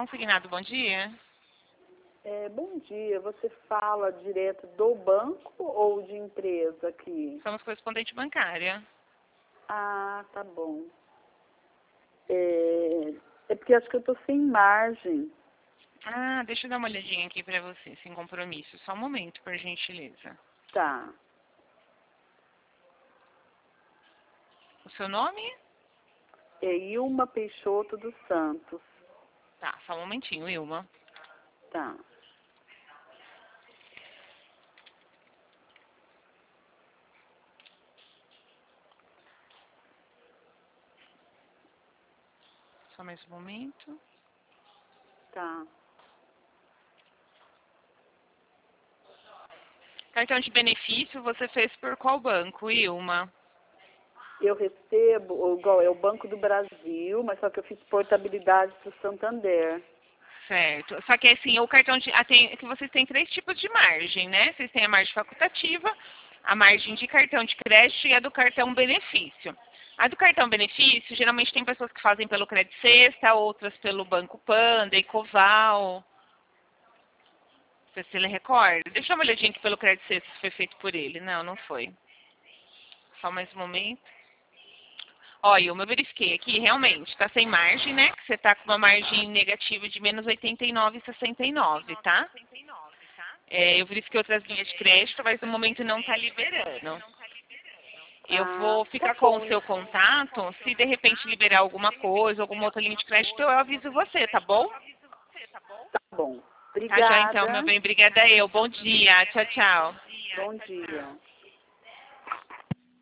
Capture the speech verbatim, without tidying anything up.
Consignado, bom dia. É, bom dia, você fala direto do banco ou de empresa aqui? Somos correspondente bancária. Ah, tá bom. É, é porque acho que eu tô sem margem. Ah, deixa eu dar uma olhadinha aqui pra você, sem compromisso. Só um momento, por gentileza. Tá. O seu nome? É Ilma Peixoto dos Santos. Tá, só um momentinho, Ilma. Tá. Só mais um momento. Tá. Cartão de benefício você fez por qual banco, Ilma? Eu recebo, igual é o Banco do Brasil, mas só que eu fiz portabilidade para o Santander. Certo. Só que assim, o cartão de. Ah, tem, que vocês têm três tipos de margem, né? Vocês têm a margem facultativa, a margem de cartão de crédito e a do cartão benefício. A do cartão benefício, geralmente tem pessoas que fazem pelo Crédito Sexta, outras pelo Banco Panda, Ecoval. Você se recorda? Deixa eu dar uma olhadinha aqui pelo Crédito Sexta se foi feito por ele. Não, não foi. Só mais um momento. Olha, eu verifiquei aqui, realmente, está sem margem, né? Que você está com uma margem negativa de menos oitenta e nove vírgula sessenta e nove, tá? É, eu verifiquei outras linhas de crédito, mas no momento não está liberando. Eu Ah, vou tá ficar com o bom. seu contato. Se de repente liberar alguma coisa, alguma outra linha de crédito, eu aviso você, tá bom? Tá bom. Tá já então, meu Obrigada. bem. Obrigada eu. Bom dia. Tchau, tchau. Bom dia.